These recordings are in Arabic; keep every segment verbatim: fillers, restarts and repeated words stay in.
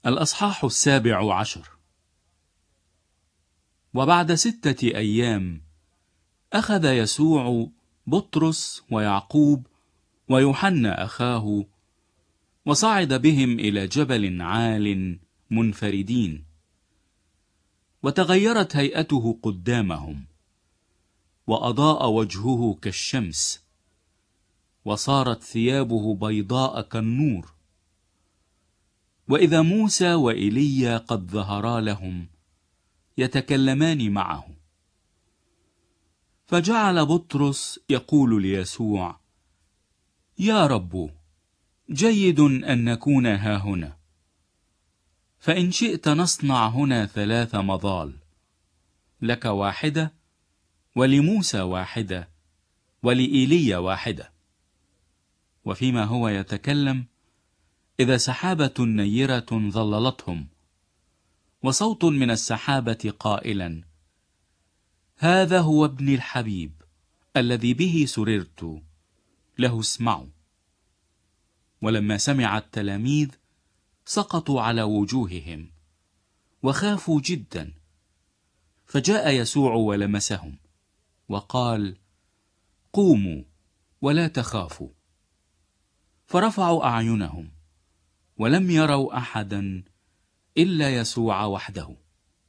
الأصحاح السابع عشر. وبعد ستة أيام أخذ يسوع بطرس ويعقوب ويوحنا أخاه وصعد بهم إلى جبل عال منفردين، وتغيرت هيئته قدامهم، وأضاء وجهه كالشمس، وصارت ثيابه بيضاء كالنور. وإذا موسى وإيليا قد ظهرا لهم يتكلمان معه. فجعل بطرس يقول ليسوع: يا رب، جيد أن نكون هاهنا، فإن شئت نصنع هنا ثلاث مظال، لك واحدة، ولموسى واحدة، ولإيليا واحدة. وفيما هو يتكلم إذا سحابة نيرة ظللتهم، وصوت من السحابة قائلا: هذا هو ابني الحبيب الذي به سررت، له اسمعوا. ولما سمع التلاميذ سقطوا على وجوههم وخافوا جدا. فجاء يسوع ولمسهم وقال: قوموا ولا تخافوا. فرفعوا أعينهم ولم يروا أحدا إلا يسوع وحده.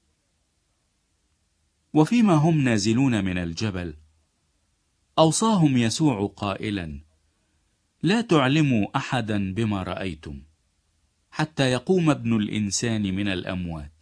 وفيما هم نازلون من الجبل أوصاهم يسوع قائلا: لا تعلموا أحدا بما رأيتم حتى يقوم ابن الإنسان من الأموات.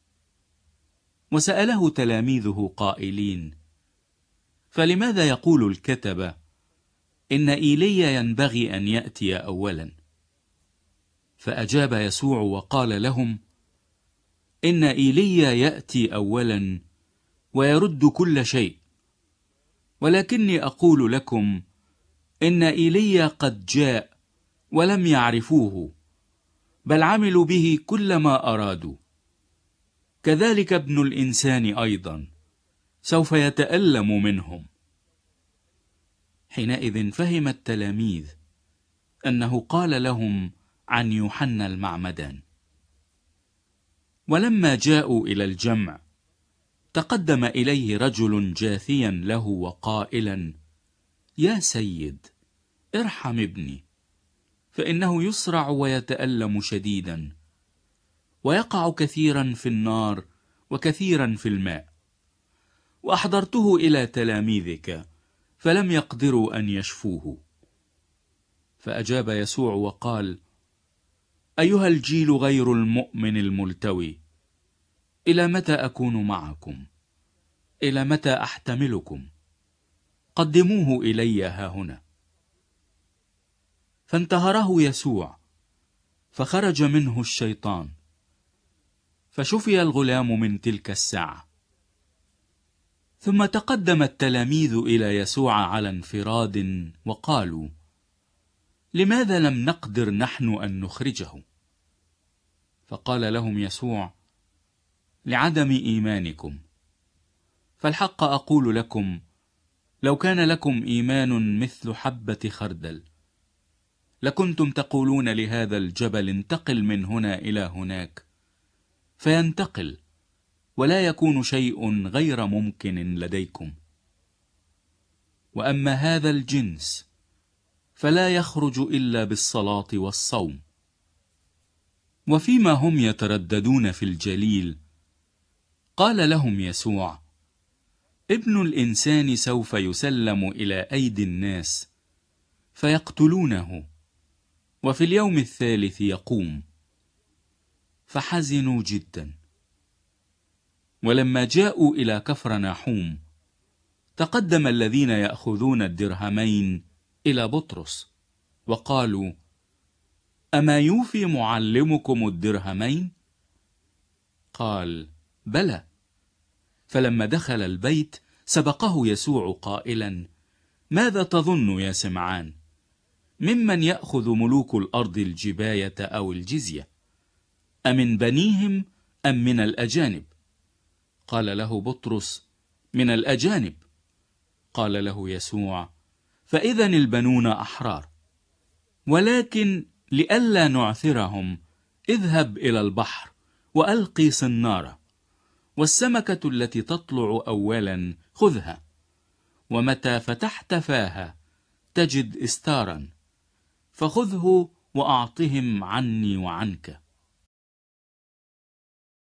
وسأله تلاميذه قائلين: فلماذا يقول الكتبة إن إيليا ينبغي أن يأتي أولا؟ فأجاب يسوع وقال لهم: إن إيليا يأتي أولا ويرد كل شيء، ولكني أقول لكم إن إيليا قد جاء ولم يعرفوه، بل عملوا به كل ما أرادوا. كذلك ابن الإنسان أيضا سوف يتألم منهم. حينئذ فهم التلاميذ أنه قال لهم عن يوحنا المعمدان. ولما جاءوا إلى الجمع تقدم إليه رجل جاثيا له وقائلا: يا سيد، ارحم ابني، فإنه يصرع ويتألم شديدا، ويقع كثيرا في النار وكثيرا في الماء، وأحضرته إلى تلاميذك فلم يقدروا أن يشفوه. فأجاب يسوع وقال: أيها الجيل غير المؤمن الملتوي، إلى متى أكون معكم؟ إلى متى أحتملكم؟ قدموه إلي هاهنا. فانتهره يسوع، فخرج منه الشيطان، فشفي الغلام من تلك الساعة. ثم تقدم التلاميذ إلى يسوع على انفراد وقالوا: لماذا لم نقدر نحن أن نخرجه؟ فقال لهم يسوع: لعدم إيمانكم. فالحق أقول لكم، لو كان لكم إيمان مثل حبة خردل لكنتم تقولون لهذا الجبل: انتقل من هنا إلى هناك، فينتقل، ولا يكون شيء غير ممكن لديكم. وأما هذا الجنس فلا يخرج إلا بالصلاة والصوم. وفيما هم يترددون في الجليل قال لهم يسوع: ابن الإنسان سوف يسلم إلى أيدي الناس فيقتلونه، وفي اليوم الثالث يقوم. فحزنوا جدا. ولما جاءوا إلى كفرناحوم تقدم الذين يأخذون الدرهمين إلى بطرس وقالوا: أما يوفي معلمكم الدرهمين؟ قال: بلى. فلما دخل البيت سبقه يسوع قائلا: ماذا تظن يا سمعان؟ ممن يأخذ ملوك الأرض الجباية أو الجزية؟ أمن بنيهم أم من الأجانب؟ قال له بطرس: من الأجانب. قال له يسوع: فإذن البنون أحرار. ولكن لئلا نعثرهم اذهب إلى البحر وألقي صنارة، والسمكة التي تطلع أولا خذها، ومتى فتحت فاها تجد استارا، فخذه وأعطهم عني وعنك.